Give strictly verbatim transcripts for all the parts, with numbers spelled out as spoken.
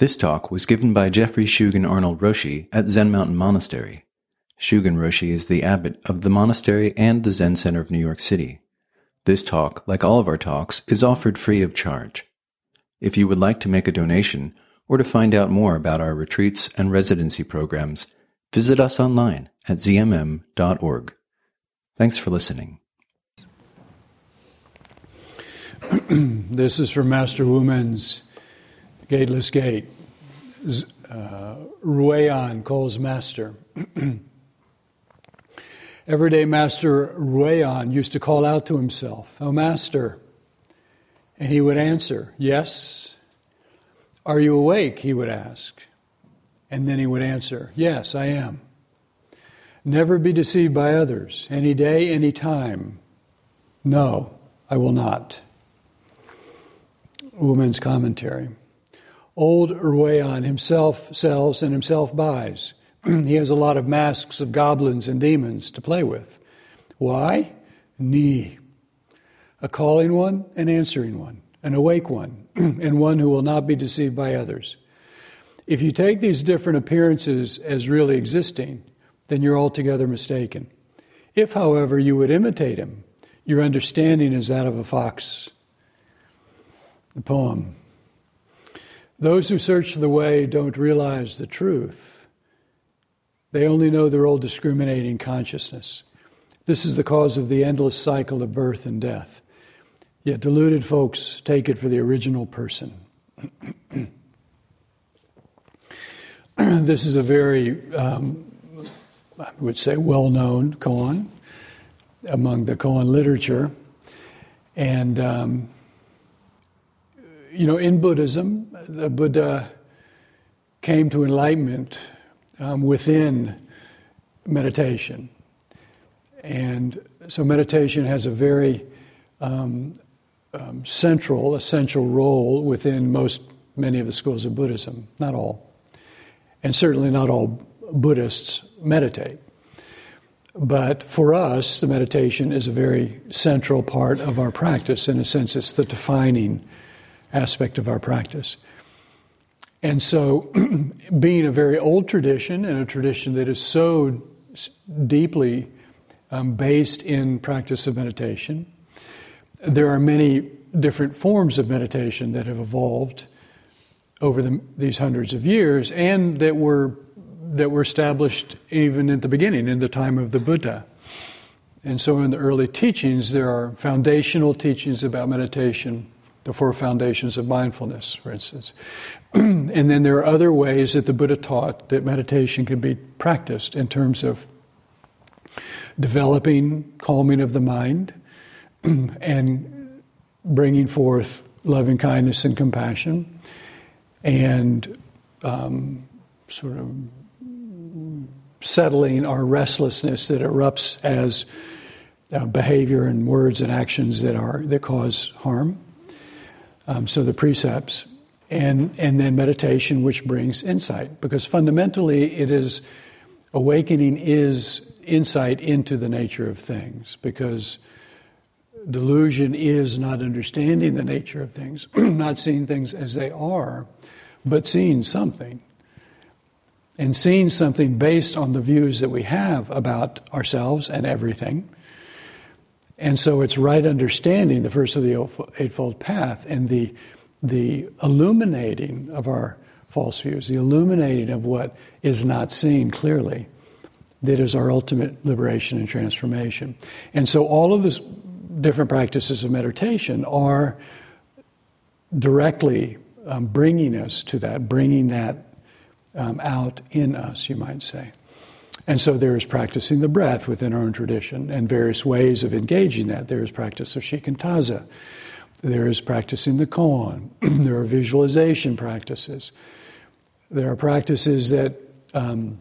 This talk was given by Jeffrey Shugen Arnold Roshi at Zen Mountain Monastery. Shugen Roshi is the abbot of the monastery and the Zen Center of New York City. This talk, like all of our talks, is offered free of charge. If you would like to make a donation or to find out more about our retreats and residency programs, visit us online at z m m dot org. Thanks for listening. This is from Master Wumen's Gateless Gate. Uh, Ruean calls Master. Everyday Master Ruean used to call out to himself, "Oh, Master." And he would answer, "Yes." "Are you awake?" he would ask. And then he would answer, "Yes, I am." Never be deceived by others, any day, any time. "No, I will not." Woman's commentary. Old Ruean himself sells and himself buys. He has a lot of masks of goblins and demons to play with. Why? Ni. A calling one, an answering one, an awake one, and one who will not be deceived by others. If you take these different appearances as really existing, then you're altogether mistaken. If, however, you would imitate him, your understanding is that of a fox. The poem. Those who search for the way don't realize the truth. They only know their old discriminating consciousness. This is the cause of the endless cycle of birth and death. Yet deluded folks take it for the original person. This is a very, um, I would say, well-known koan among the koan literature. And, um, you know, in Buddhism, the Buddha came to enlightenment um, within meditation. And so meditation has a very um, um, central, essential role within most, many of the schools of Buddhism. Not all. And certainly not all Buddhists meditate. But for us, the meditation is a very central part of our practice. In a sense, it's the defining aspect of our practice. And so, being a very old tradition, and a tradition that is so deeply um, based in practice of meditation, there are many different forms of meditation that have evolved over the, these hundreds of years, and that were that were established even at the beginning, in the time of the Buddha. And so in the early teachings, there are foundational teachings about meditation, the four foundations of mindfulness, for instance. And then there are other ways that the Buddha taught that meditation can be practiced in terms of developing calming of the mind and bringing forth loving kindness and compassion, and um, sort of settling our restlessness that erupts as uh, behavior and words and actions that are that cause harm. Um, so the precepts, and and then meditation, which brings insight, because fundamentally it is awakening is insight into the nature of things, because delusion is not understanding the nature of things, not seeing things as they are, but seeing something. And seeing something based on the views that we have about ourselves and everything. And so it's right understanding the first of the Eightfold Path, and the the illuminating of our false views, the illuminating of what is not seen clearly, that is our ultimate liberation and transformation. And so all of the different practices of meditation are directly um, bringing us to that, bringing that um, out in us, you might say. And so there is practicing the breath within our own tradition, and various ways of engaging that. There is practice of shikantaza. There is practicing the koan. There are visualization practices. There are practices that um,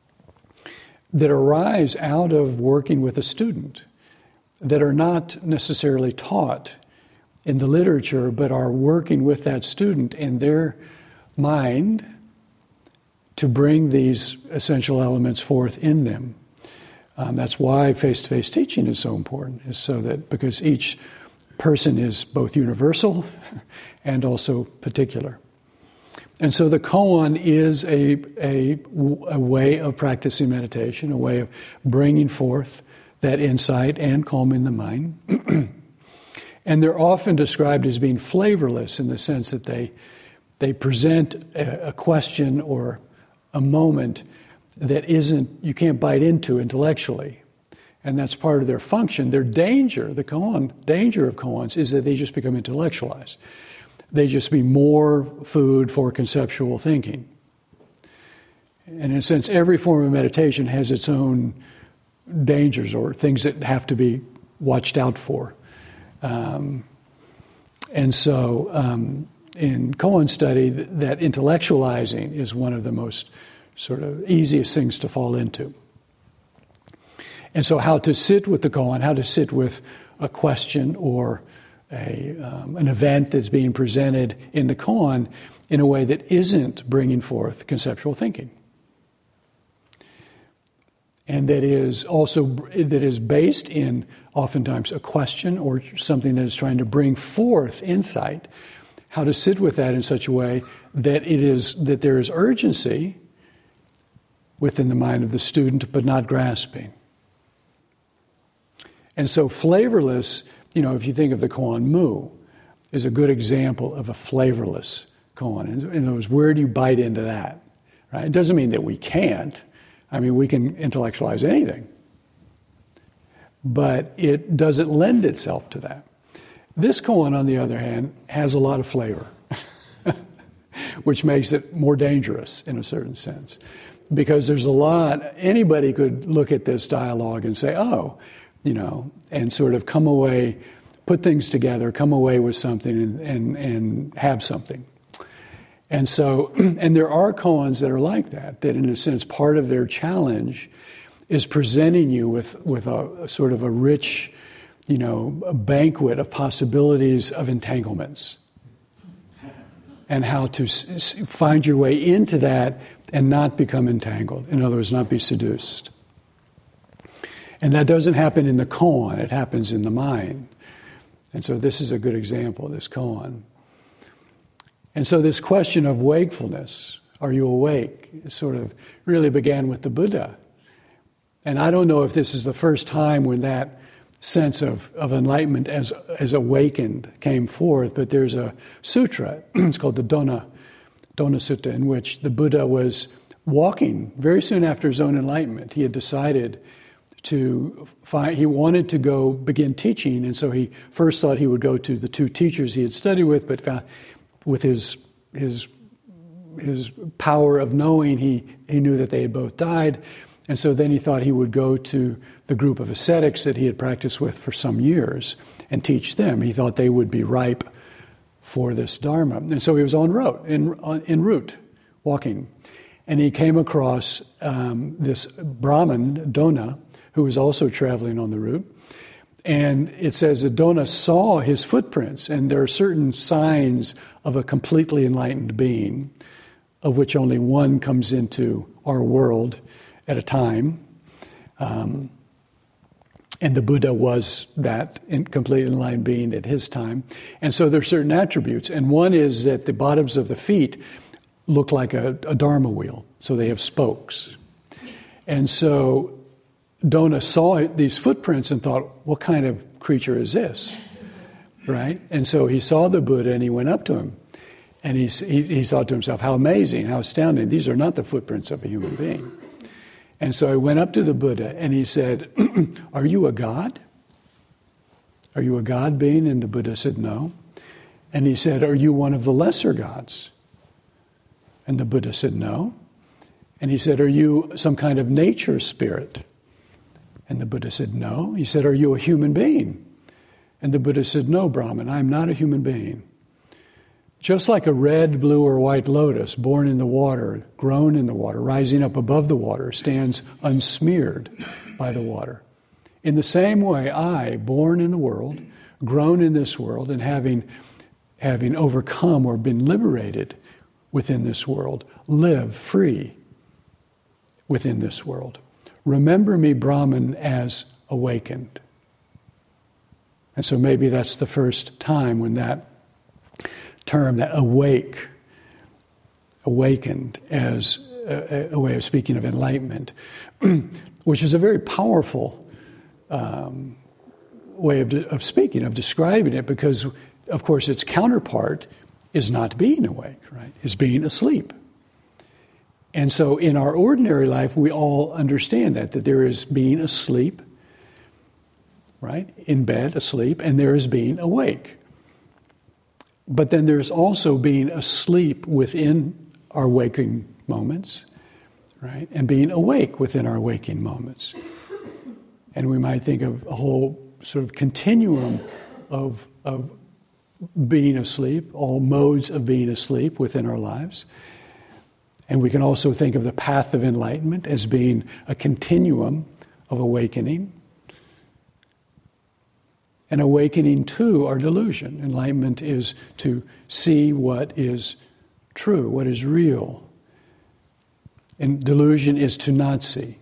that arise out of working with a student, that are not necessarily taught in the literature, but are working with that student in their mind to bring these essential elements forth in them. Um, that's why face-to-face teaching is so important, is so that, because each person is both universal and also particular. And so the koan is a, a, a way of practicing meditation, a way of bringing forth that insight and calming the mind. And they're often described as being flavorless in the sense that they they present a, a question or a moment that isn't, you can't bite into intellectually. And that's part of their function. Their danger, the koan, danger of koans is that they just become intellectualized. They just be more food for conceptual thinking. And in a sense, every form of meditation has its own dangers or things that have to be watched out for. Um, and so um, in koan study, that intellectualizing is one of the most sort of easiest things to fall into. And so how to sit with the koan, how to sit with a question or a, um, an event that's being presented in the koan in a way that isn't bringing forth conceptual thinking. And that is also, that is based in oftentimes a question or something that is trying to bring forth insight, how to sit with that in such a way that it is, that there is urgency within the mind of the student, but not grasping. And so flavorless, you know, if you think of the koan mu, is a good example of a flavorless koan. In other words, where do you bite into that? Right? It doesn't mean that we can't. I mean, we can intellectualize anything. But it doesn't lend itself to that. This koan, on the other hand, has a lot of flavor, which makes it more dangerous in a certain sense. Because there's a lot, anybody could look at this dialogue and say, oh, you know, and sort of come away, put things together, come away with something and, and, and have something. And so, and there are koans that are like that, that in a sense part of their challenge is presenting you with, with a, a sort of a rich, you know, a banquet of possibilities of entanglements. And how to s- find your way into that and not become entangled. In other words, not be seduced. And that doesn't happen in the koan, it happens in the mind. And so this is a good example, this koan. And so this question of wakefulness, are you awake, sort of really began with the Buddha. And I don't know if this is the first time when that sense of, of enlightenment as, as awakened came forth, but there's a sutra, it's called the Dona, Dona Sutta, in which the Buddha was walking very soon after his own enlightenment. He had decided to find, he wanted to go begin teaching, and so he first thought he would go to the two teachers he had studied with, but found, with his his his power of knowing, he, he knew that they had both died. And so then he thought he would go to the group of ascetics that he had practiced with for some years and teach them. He thought they would be ripe for this Dharma. And so he was en route, en, en route, walking. And he came across um, this Brahmin, Dona, who was also traveling on the route. And it says that Dona saw his footprints, and there are certain signs of a completely enlightened being, of which only one comes into our world at a time. Um, and the Buddha was that in completely enlightened being at his time. And so there are certain attributes. And one is that the bottoms of the feet look like a, a Dharma wheel, so they have spokes. And so Dona saw these footprints and thought, what kind of creature is this? Right? And so he saw the Buddha and he went up to him. And he, he, he thought to himself, how amazing, how astounding. These are not the footprints of a human being. And so he went up to the Buddha and he said, are you a god? Are you a god being? And the Buddha said, no. And he said, are you one of the lesser gods? And the Buddha said, no. And he said, are you some kind of nature spirit? And the Buddha said, no. He said, are you a human being? And the Buddha said, no, Brahman, I am not a human being. Just like a red, blue, or white lotus born in the water, grown in the water, rising up above the water, stands unsmeared by the water. In the same way, I, born in the world, grown in this world, and having, having overcome or been liberated within this world, live free within this world. Remember me, Brahman, as awakened. And so maybe that's the first time when that term, that awake, awakened as a, a way of speaking of enlightenment, which is a very powerful um, way of, de- of speaking, of describing it, because, of course, its counterpart is not being awake, right? Is being asleep. And so in our ordinary life, we all understand that, that there is being asleep, right? In bed, asleep, and there is being awake. But then there's also being asleep within our waking moments, right? And being awake within our waking moments. And we might think of a whole sort of continuum of, of being asleep, all modes of being asleep within our lives. And we can also think of the path of enlightenment as being a continuum of awakening. And awakening to our delusion. Enlightenment is to see what is true, what is real. And delusion is to not see.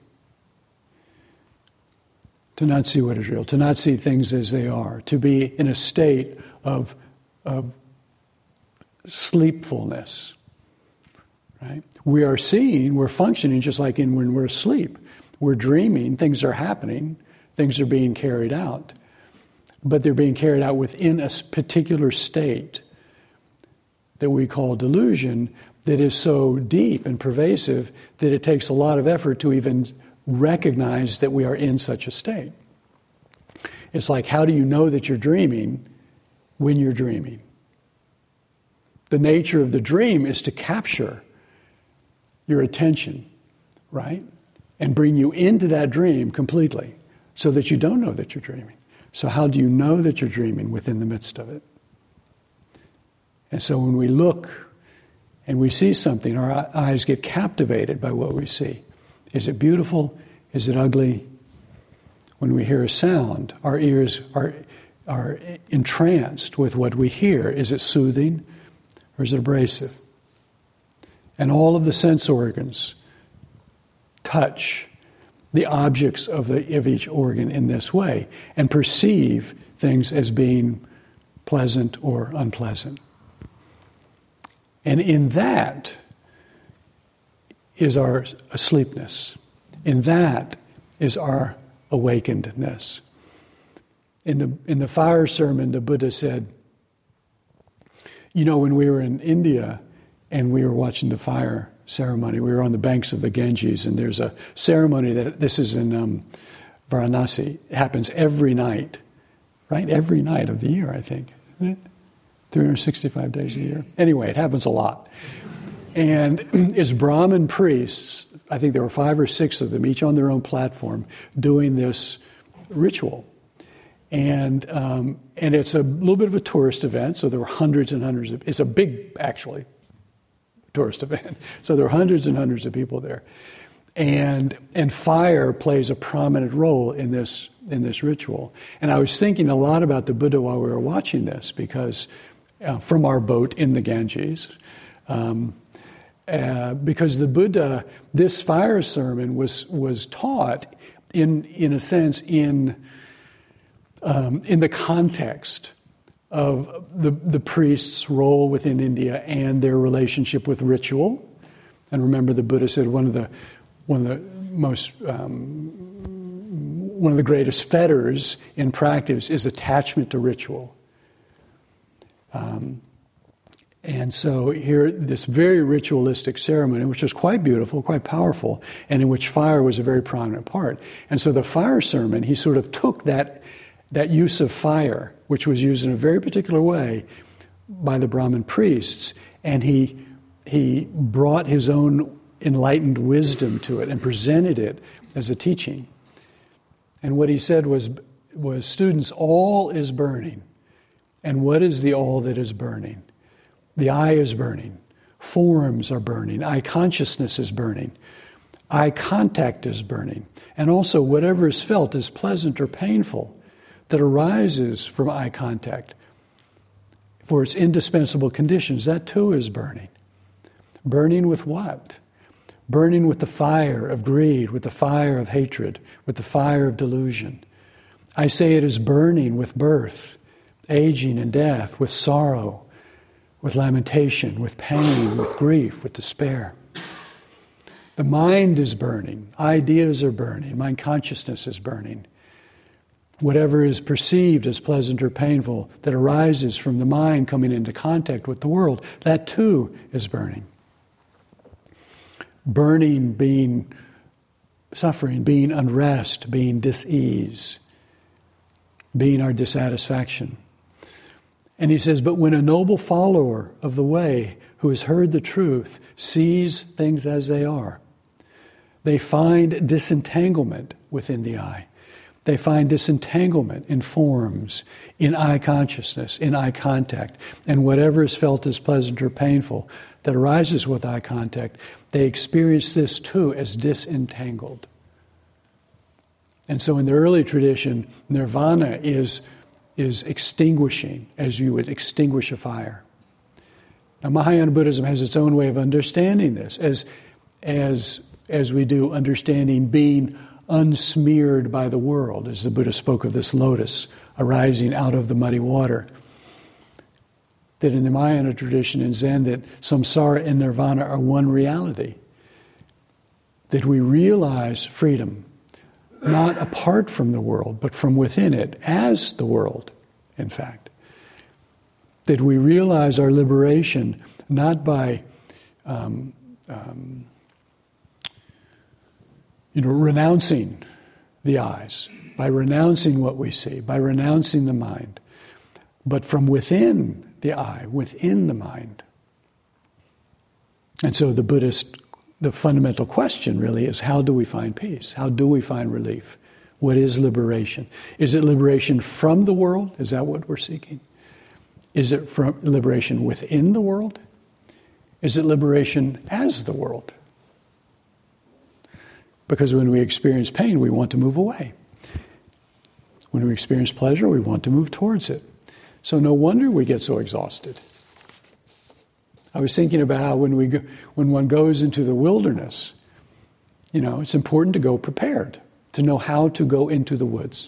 To not see what is real, to not see things as they are, to be in a state of, of sleepfulness. Right? We are seeing, we're functioning just like in when we're asleep. We're dreaming, things are happening, things are being carried out. But they're being carried out within a particular state that we call delusion, that is so deep and pervasive that it takes a lot of effort to even recognize that we are in such a state. It's like, how do you know that you're dreaming when you're dreaming? The nature of the dream is to capture your attention, right? And bring you into that dream completely so that you don't know that you're dreaming. So how do you know that you're dreaming within the midst of it? And so when we look and we see something, our eyes get captivated by what we see. Is it beautiful? Is it ugly? When we hear a sound, our ears are, are entranced with what we hear. Is it soothing or is it abrasive? And all of the sense organs touch the objects of, the, of each organ in this way and perceive things as being pleasant or unpleasant. And in that is our asleepness. In that is our awakenedness. In the, in the fire sermon, the Buddha said, you know, when we were in India and we were watching the fire ceremony, we were on the banks of the Ganges, and there's a ceremony that, this is in um, Varanasi, it happens every night, right? Every night of the year, I think, isn't it? three hundred sixty-five days a year. Anyway, it happens a lot. And it's Brahmin priests, I think there were five or six of them, each on their own platform, doing this ritual. And um, and it's a little bit of a tourist event, so there were hundreds and hundreds of, it's a big, actually, tourist event. So there were hundreds and hundreds of people there. And and fire plays a prominent role in this in this ritual. And I was thinking a lot about the Buddha while we were watching this, because uh, from our boat in the Ganges, um, uh, because the Buddha, this fire sermon was was taught in in a sense in um, in the context of the, the priest's role within India and their relationship with ritual. And remember, the Buddha said one of the one of the most um, one of the greatest fetters in practice is attachment to ritual. Um, and so here, this very ritualistic ceremony, which was quite beautiful, quite powerful, and in which fire was a very prominent part. And so the fire sermon, he sort of took that that use of fire, which was used in a very particular way by the Brahmin priests, and he he brought his own enlightened wisdom to it and presented it as a teaching. And what he said was, was students, all is burning. And what is the all that is burning? The eye is burning. Forms are burning. Eye consciousness is burning. Eye contact is burning. And also whatever is felt is pleasant or painful that arises from eye contact for its indispensable conditions, that too is burning. Burning with what? Burning with the fire of greed, with the fire of hatred, with the fire of delusion. I say it is burning with birth, aging and death, with sorrow, with lamentation, with pain, with grief, with despair. The mind is burning. Ideas are burning. Mind consciousness is burning. Whatever is perceived as pleasant or painful that arises from the mind coming into contact with the world, that too is burning. Burning being suffering, being unrest, being dis-ease, being our dissatisfaction. And he says, but when a noble follower of the way who has heard the truth sees things as they are, they find disentanglement within the eye. They find disentanglement in forms, in eye consciousness, in eye contact, and whatever is felt as pleasant or painful that arises with eye contact, they experience this too as disentangled. And so in the early tradition, nirvana is, is extinguishing, as you would extinguish a fire. Now Mahayana Buddhism has its own way of understanding this, as, as, as we do understanding being unsmeared by the world, as the Buddha spoke of this lotus arising out of the muddy water. That in the Mahayana tradition in Zen, that samsara and nirvana are one reality. That we realize freedom, not apart from the world, but from within it, as the world, in fact. That we realize our liberation not by um, um, you know, renouncing the eyes, by renouncing what we see, by renouncing the mind, but from within the eye, within the mind. And so the Buddhist, the fundamental question really is, how do we find peace? How do we find relief? What is liberation? Is it liberation from the world? Is that what we're seeking? Is it from liberation within the world? Is it liberation as the world? Because when we experience pain, we want to move away. When we experience pleasure, we want to move towards it. So no wonder we get so exhausted. I was thinking about how when we go, when one goes into the wilderness, you know, it's important to go prepared, to know how to go into the woods.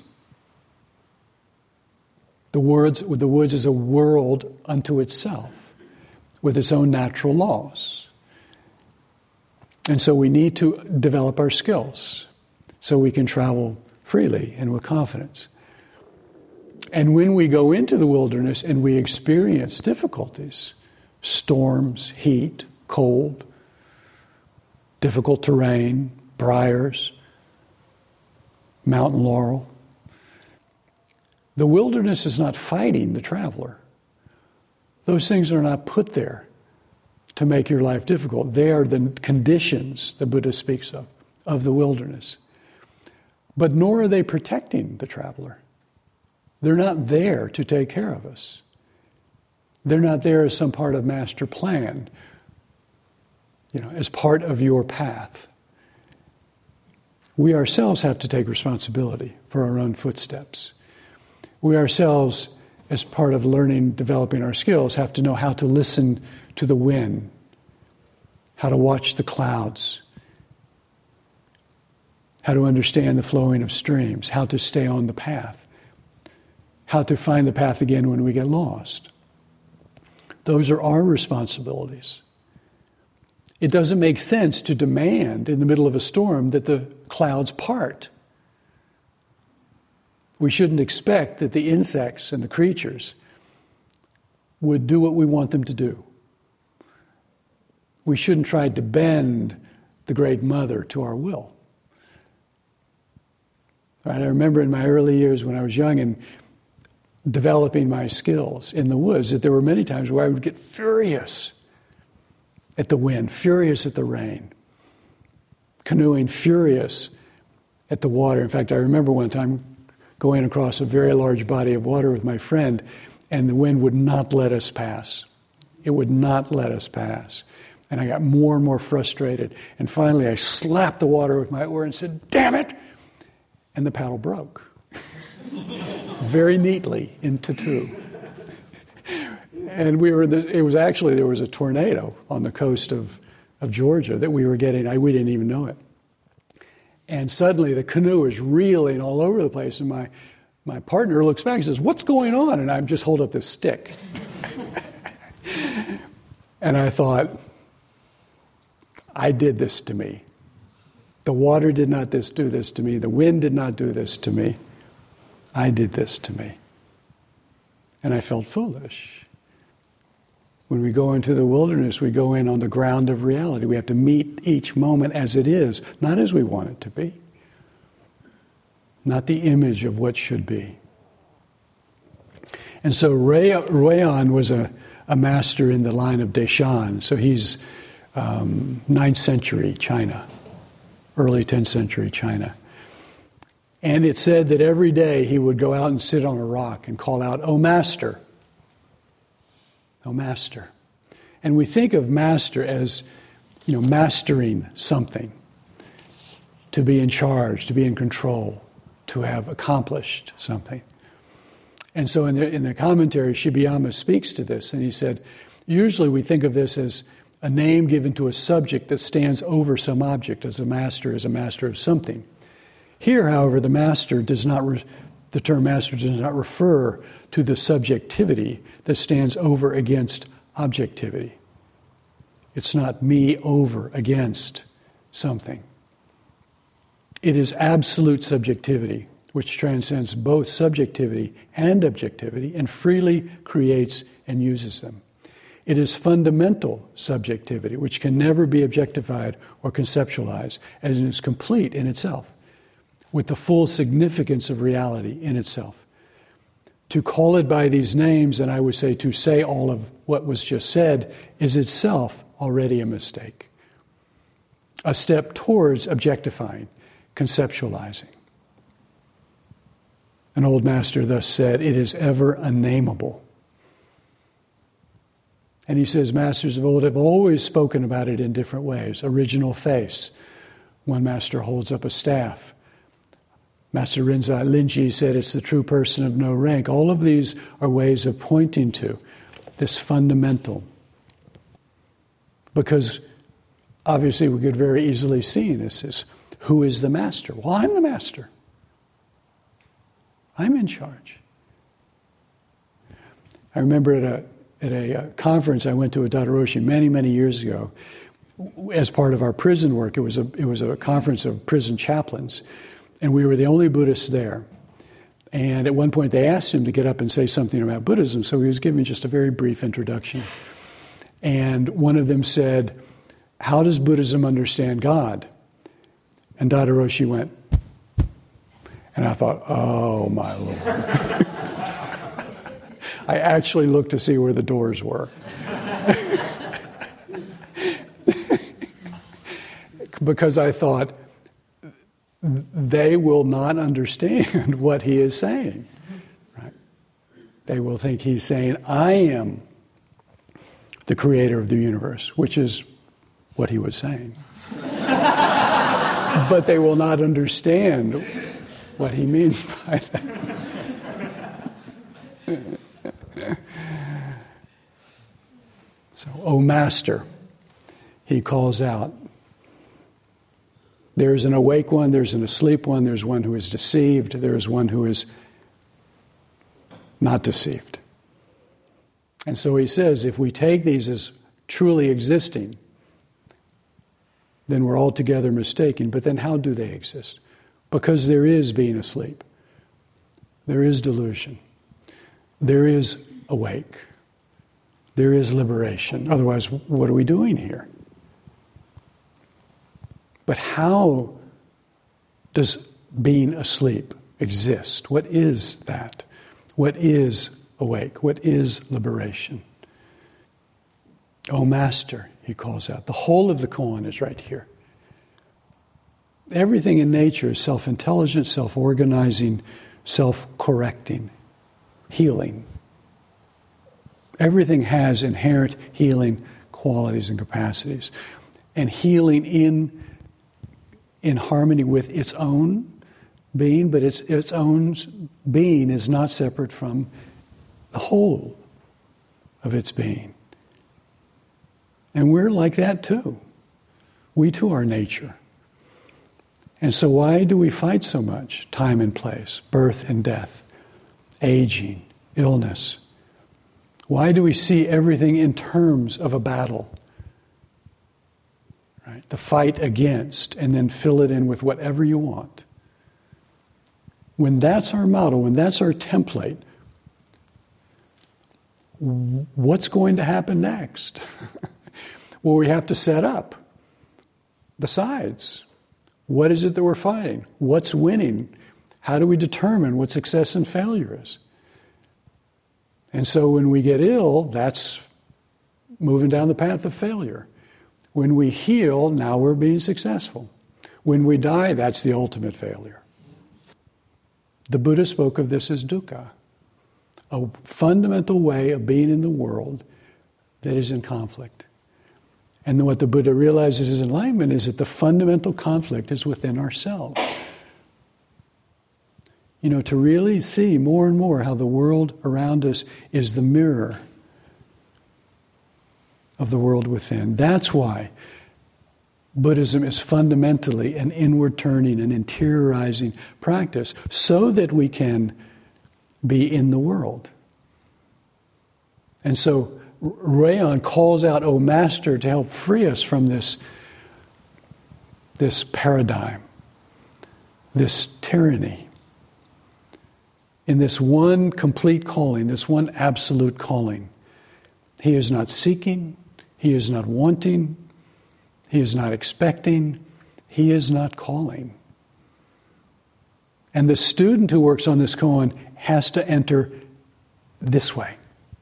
The woods, the woods is a world unto itself, with its own natural laws. And so we need to develop our skills so we can travel freely and with confidence. And when we go into the wilderness and we experience difficulties, storms, heat, cold, difficult terrain, briars, mountain laurel, the wilderness is not fighting the traveler. Those things are not put there to make your life difficult. They are the conditions the Buddha speaks of, of the wilderness. But nor are they protecting the traveler. They're not there to take care of us. They're not there as some part of master plan, you know, as part of your path. We ourselves have to take responsibility for our own footsteps. We ourselves, as part of learning, developing our skills, have to know how to listen to the wind, how to watch the clouds, how to understand the flowing of streams, how to stay on the path, how to find the path again when we get lost. Those are our responsibilities. It doesn't make sense to demand in the middle of a storm that the clouds part. We shouldn't expect that the insects and the creatures would do what we want them to do. We shouldn't try to bend the Great Mother to our will. Right? I remember in my early years when I was young and developing my skills in the woods that there were many times where I would get furious at the wind, furious at the rain, canoeing, furious at the water. In fact, I remember one time going across a very large body of water with my friend, and the wind would not let us pass. It would not let us pass. And I got more and more frustrated. And finally, I slapped the water with my oar and said, "Damn it!" And the paddle broke. Very neatly into two. And we were, the, it was actually, there was a tornado on the coast of, of Georgia that we were getting. I, we didn't even know it. And suddenly the canoe is reeling all over the place. And my, my partner looks back and says, "What's going on?" And I just hold up this stick. And I thought, I did this to me. The water did not this, do this to me. The wind did not do this to me. I did this to me. And I felt foolish. When we go into the wilderness, we go in on the ground of reality. We have to meet each moment as it is, not as we want it to be. Not the image of what should be. And so Ruoyan was a, a master in the line of Deshan. So he's um, ninth century China, early tenth century China. And it said that every day he would go out and sit on a rock and call out, "O Master, O Master." And we think of master as, you know, mastering something, to be in charge, to be in control, to have accomplished something. And so in the, in the commentary, Shibayama speaks to this, and he said, usually we think of this as a name given to a subject that stands over some object, as a master is a master of something. Here, however, the master does not, re- the term master does not refer to the subjectivity that stands over against objectivity. It's not me over against something. It is absolute subjectivity, which transcends both subjectivity and objectivity and freely creates and uses them. It is fundamental subjectivity, which can never be objectified or conceptualized, as it is complete in itself, with the full significance of reality in itself. To call it by these names, and I would say to say all of what was just said, is itself already a mistake. A step towards objectifying, conceptualizing. An old master thus said, "It is ever unnameable." And he says, masters of old have always spoken about it in different ways. Original face. One master holds up a staff. Master Rinzai Linji said it's the true person of no rank. All of these are ways of pointing to this fundamental. Because obviously we could very easily see this is, who is the master? Well, I'm the master. I'm in charge. I remember at a at a conference I went to at Daido Roshi many, many years ago, as part of our prison work. It was a it was a conference of prison chaplains, and we were the only Buddhists there. And at one point they asked him to get up and say something about Buddhism, so he was giving just a very brief introduction. And one of them said, "How does Buddhism understand God?" And Daido Roshi went, and I thought, oh my Lord. I actually looked to see where the doors were. Because I thought, they will not understand what he is saying. Right? They will think he's saying, I am the creator of the universe, which is what he was saying. But they will not understand what he means by that. So, O Master, he calls out. There's an awake one, there's an asleep one, there's one who is deceived, there's one who is not deceived. And so he says, if we take these as truly existing, then we're altogether mistaken. But then how do they exist? Because there is being asleep. There is delusion. There is awake. There is liberation. Otherwise, what are we doing here? But how does being asleep exist? What is that? What is awake? What is liberation? O Master, he calls out. The whole of the koan is right here. Everything in nature is self-intelligent, self-organizing, self-correcting, healing. Everything has inherent healing qualities and capacities. And healing in, in harmony with its own being, but its, its own being is not separate from the whole of its being. And we're like that too. We too are nature. And so why do we fight so much? Time and place, birth and death, aging, illness. Why do we see everything in terms of a battle? Right? The fight against, and then fill it in with whatever you want. When that's our model, when that's our template, what's going to happen next? Well, we have to set up the sides. What is it that we're fighting? What's winning? How do we determine what success and failure is? And so when we get ill, that's moving down the path of failure. When we heal, now we're being successful. When we die, that's the ultimate failure. The Buddha spoke of this as dukkha, a fundamental way of being in the world that is in conflict. And then what the Buddha realizes is enlightenment is that the fundamental conflict is within ourselves. You know, to really see more and more how the world around us is the mirror of the world within. That's why Buddhism is fundamentally an inward turning and interiorizing practice, so that we can be in the world. And so Ruion calls out, "O Master," to help free us from this, this paradigm, this tyranny. In this one complete calling, this one absolute calling. He is not seeking, he is not wanting, he is not expecting, he is not calling. And the student who works on this koan has to enter this way.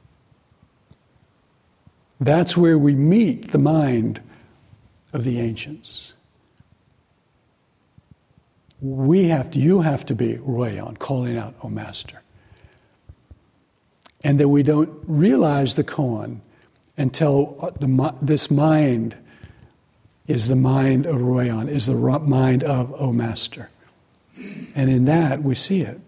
That's where we meet the mind of the ancients. We have to, you have to be Ruion, calling out, "O Master." And that we don't realize the koan until the, this mind is the mind of Ruion, is the mind of, "O Master." And in that, we see it.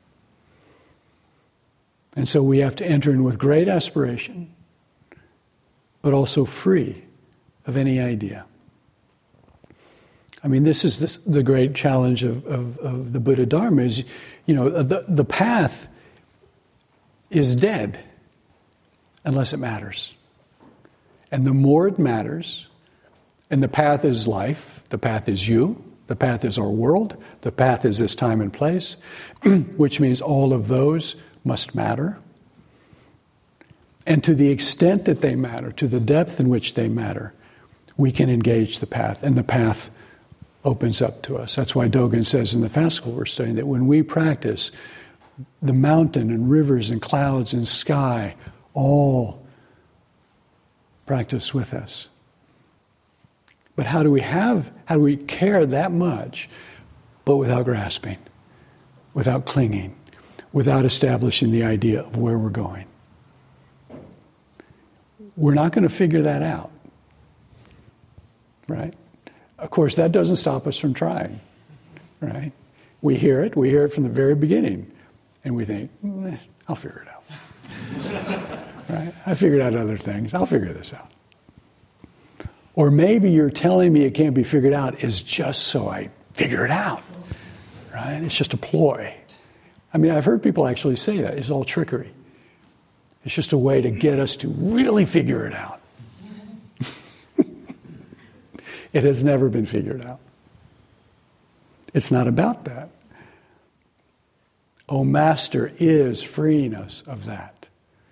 And so we have to enter in with great aspiration, but also free of any idea. I mean, this is this, the great challenge of, of, of the Buddha Dharma is, you know, the, the path is dead unless it matters. And the more it matters, and the path is life, the path is you, the path is our world, the path is this time and place, which means all of those must matter. And to the extent that they matter, to the depth in which they matter, we can engage the path, and the path opens up to us. That's why Dogen says in the fast school we're studying that when we practice, the mountain and rivers and clouds and sky all practice with us. But how do we have, how do we care that much, but without grasping, without clinging, without establishing the idea of where we're going? We're not going to figure that out, right? Of course, that doesn't stop us from trying, right? We hear it, we hear it from the very beginning, and we think, eh, I'll figure it out. Right? I figured out other things, I'll figure this out. Or maybe you're telling me it can't be figured out is just so I figure it out, right? It's just a ploy. I mean, I've heard people actually say that. It's all trickery. It's just a way to get us to really figure it out. It has never been figured out. It's not about that. O Master is freeing us of that.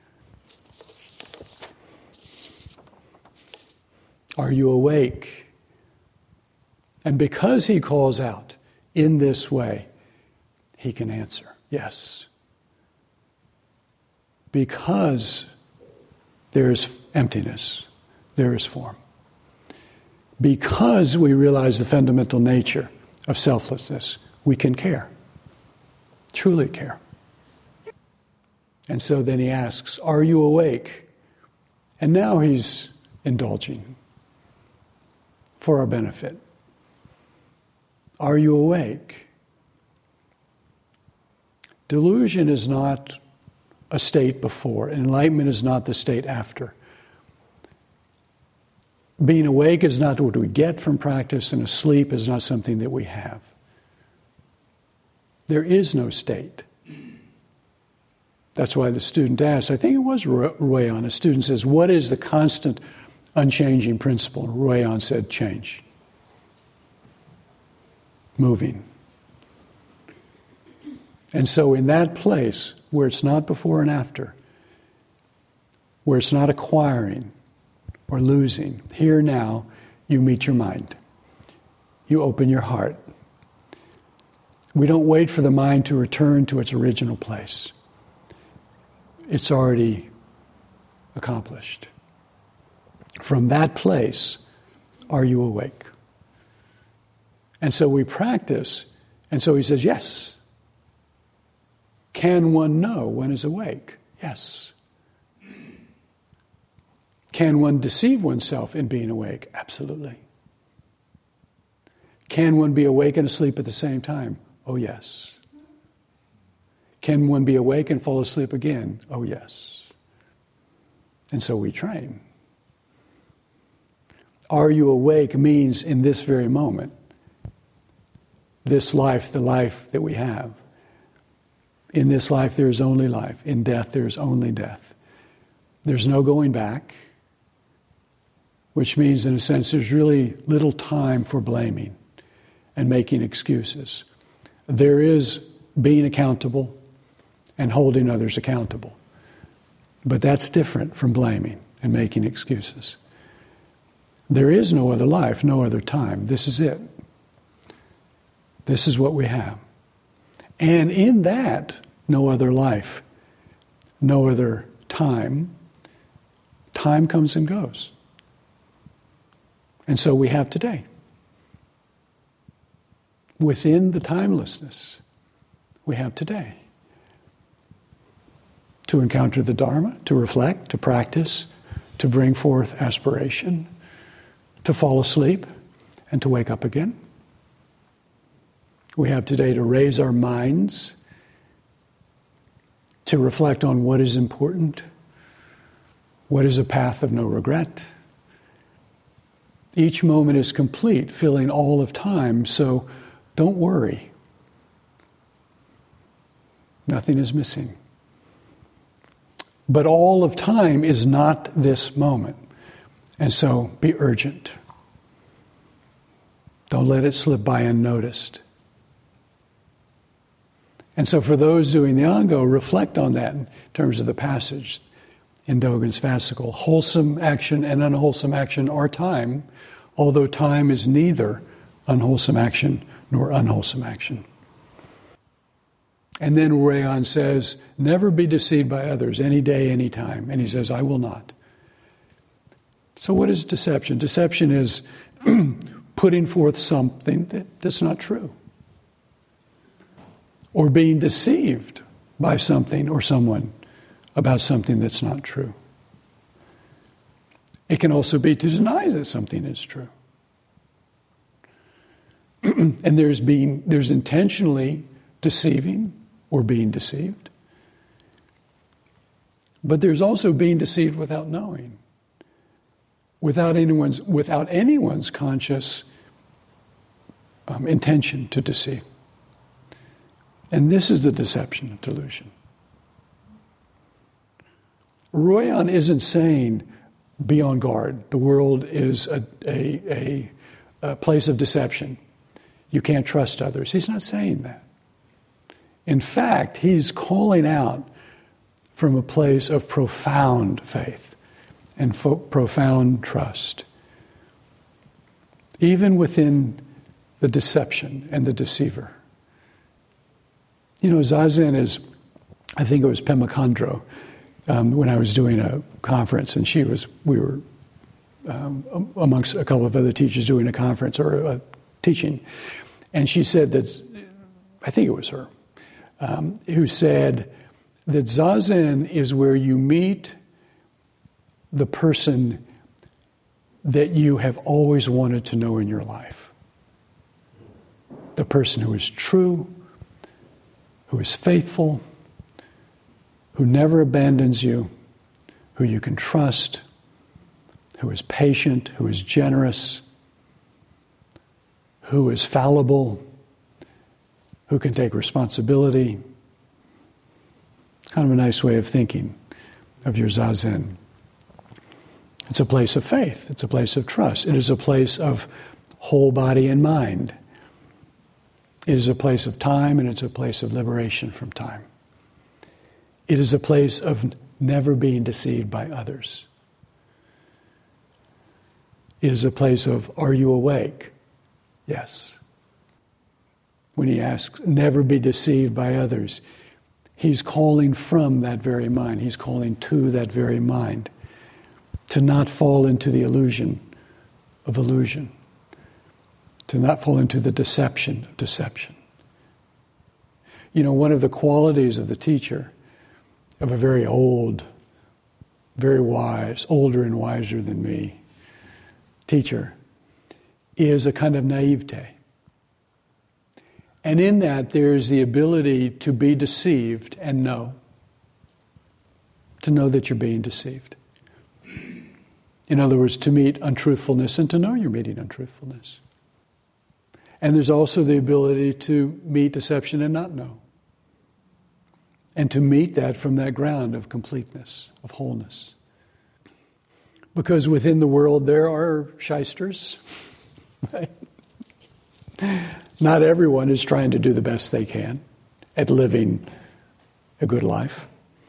Are you awake? And because he calls out in this way, he can answer, yes. Because there is emptiness, there is form. Because we realize the fundamental nature of selflessness, we can care, truly care. And so then he asks, are you awake? And now he's indulging for our benefit. Are you awake? Delusion is not a state before. Enlightenment is not the state after. Being awake is not what we get from practice, and asleep is not something that we have. There is no state. That's why the student asked, I think it was Ruyon, a student says, what is the constant, unchanging principle? Ruyon said, change. Moving. And so in that place, where it's not before and after, where it's not acquiring or losing, here now, you meet your mind. You open your heart. We don't wait for the mind to return to its original place. It's already accomplished. From that place, are you awake? And so we practice, and so he says, yes. Can one know one is awake? Yes. Can one deceive oneself in being awake? Absolutely. Can one be awake and asleep at the same time? Oh, yes. Can one be awake and fall asleep again? Oh, yes. And so we train. Are you awake means in this very moment, this life, the life that we have. In this life there is only life. In death there is only death. There's no going back, which means in a sense there's really little time for blaming and making excuses. There is being accountable and holding others accountable. But that's different from blaming and making excuses. There is no other life, no other time. This is it. This is what we have. And in that, no other life, no other time, time comes and goes. And so we have today. Within the timelessness, we have today. To encounter the Dharma, to reflect, to practice, to bring forth aspiration, to fall asleep, and to wake up again. We have today to raise our minds, to reflect on what is important, what is a path of no regret. Each moment is complete, filling all of time, so don't worry. Nothing is missing. But all of time is not this moment. And so be urgent. Don't let it slip by unnoticed. And so for those doing the Ango, reflect on that in terms of the passage in Dogen's fascicle. Wholesome action and unwholesome action are time, although time is neither unwholesome action nor unwholesome action. And then Ruyon says, never be deceived by others, any day, any time. And he says, I will not. So what is deception? Deception is putting forth something that, that's not true. Or being deceived by something or someone about something that's not true. It can also be to deny that something is true. And there's being, there's intentionally deceiving or being deceived. But there's also being deceived without knowing. Without anyone's, without anyone's conscious um, intention to deceive. And this is the deception of delusion. Ruyon isn't saying, be on guard. The world is a, a, a, a place of deception. You can't trust others. He's not saying that. In fact, he's calling out from a place of profound faith and fo- profound trust. Even within the deception and the deceiver. You know, Zazen is, I think it was Pema Chödrön, um, when I was doing a conference, and she was, we were um, amongst a couple of other teachers doing a conference or a teaching, and she said that, I think it was her, um, who said that Zazen is where you meet the person that you have always wanted to know in your life. The person who is true, who is faithful, who never abandons you, who you can trust, who is patient, who is generous, who is fallible, who can take responsibility, Kind of a nice way of thinking of your zazen. It's a place of faith. It's a place of trust. It is a place of whole body and mind. It is a place of time, and it's a place of liberation from time. It is a place of never being deceived by others. It is a place of, are you awake? Yes. When he asks, never be deceived by others, he's calling from that very mind. He's calling to that very mind. To not fall into the illusion of illusion. To not fall into the deception of deception. You know, one of the qualities of the teacher, of a very old, very wise, older and wiser than me teacher, is a kind of naivete. And in that, there's the ability to be deceived and know. To know that you're being deceived. In other words, to meet untruthfulness and to know you're meeting untruthfulness. And there's also the ability to meet deception and not know. And to meet that from that ground of completeness, of wholeness. Because within the world there are shysters. Right? Not everyone is trying to do the best they can at living a good life.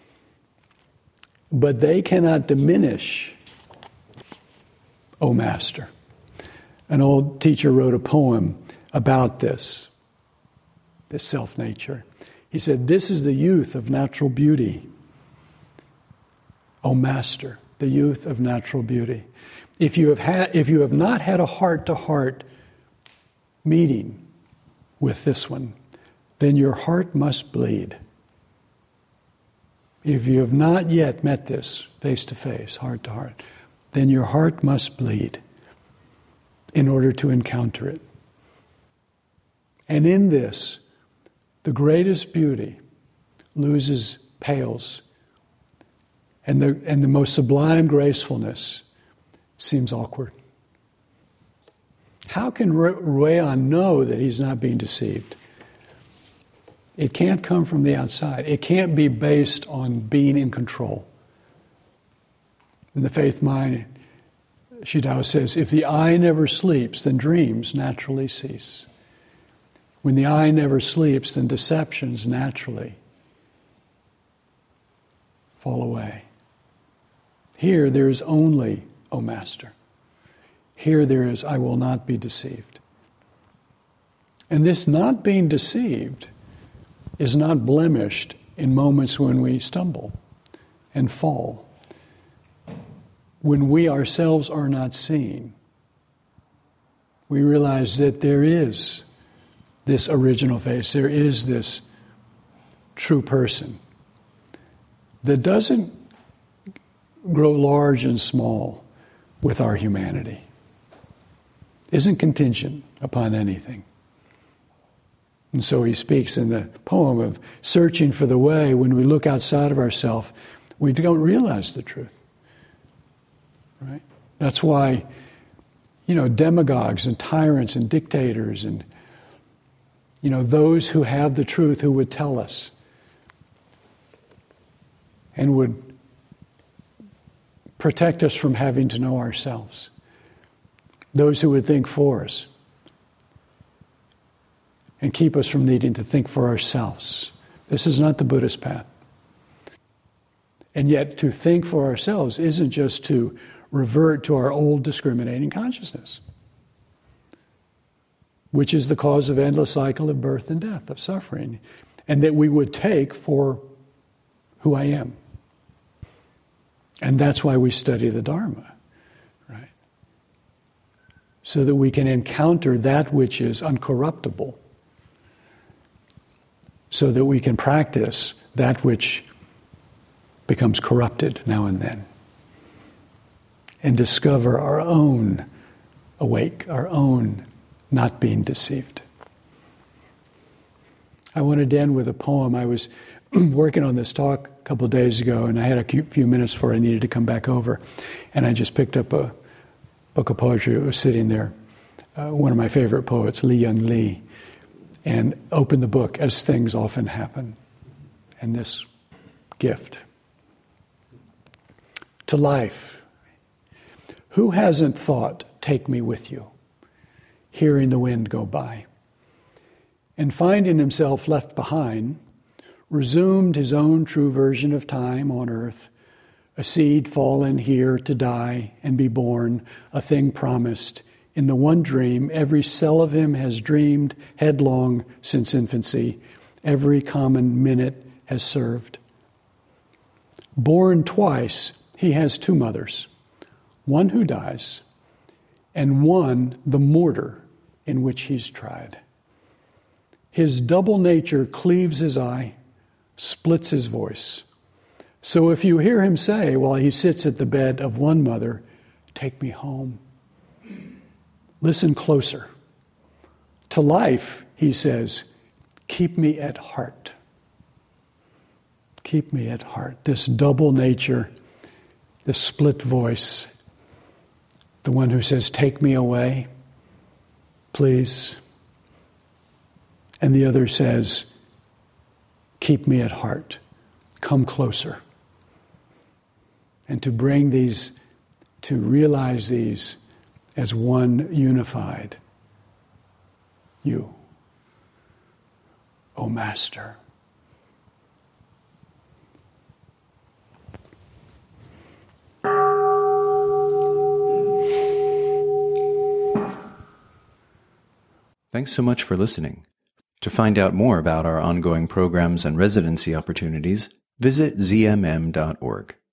But they cannot diminish, O Master. An old teacher wrote a poem about this, this self-nature. He said, this is the youth of natural beauty. O Master, the youth of natural beauty. If you have had, if you have not had a heart-to-heart meeting with this one, then your heart must bleed. If you have not yet met this face-to-face, heart-to-heart, then your heart must bleed in order to encounter it. And in this, the greatest beauty loses, pales, and the, and the most sublime gracefulness seems awkward. How can Ruian know that he's not being deceived? It can't come from the outside. It can't be based on being in control. In the faith mind, Shidao says, if the eye never sleeps, then dreams naturally cease. When the eye never sleeps, then deceptions naturally fall away. Here there is only, O Master. Here there is, I will not be deceived. And this not being deceived is not blemished in moments when we stumble and fall. When we ourselves are not seen, we realize that there is this original face, there is this true person that doesn't grow large and small with our humanity, isn't contingent upon anything. And so he speaks in the poem of searching for the way. When we look outside of ourselves, we don't realize the truth. Right? That's why, you know, demagogues and tyrants and dictators and, you know, those who have the truth, who would tell us and would protect us from having to know ourselves. Those who would think for us and keep us from needing to think for ourselves. This is not the Buddhist path. And yet to think for ourselves isn't just to revert to our old discriminating consciousness, which is the cause of endless cycle of birth and death, of suffering, and that we would take for who I am. And that's why we study the Dharma, right? So that we can encounter that which is uncorruptible, so that we can practice that which becomes corrupted now and then, and discover our own awake, our own not being deceived. I wanted to end with a poem. I was working on this talk a couple of days ago, and I had a few minutes before I needed to come back over, and I just picked up a book of poetry that was sitting there, uh, one of my favorite poets, Li Yun Li, and opened the book as things often happen. And this gift. To life. Who hasn't thought, take me with you, hearing the wind go by, and finding himself left behind, resumed his own true version of time on earth, a seed fallen here to die and be born, a thing promised, in the one dream every cell of him has dreamed headlong since infancy, every common minute has served. Born twice, he has two mothers, one who dies, and one the mortar in which he's tried. His double nature cleaves his eye, splits his voice. So if you hear him say, while he sits at the bed of one mother, take me home, listen closer. To life, he says, keep me at heart. Keep me at heart. This double nature, this split voice, the one who says, take me away, please. And the other says, keep me at heart. Come closer. And to bring these, to realize these as one unified you, O Master. Thanks so much for listening. To find out more about our ongoing programs and residency opportunities, visit z m m dot org.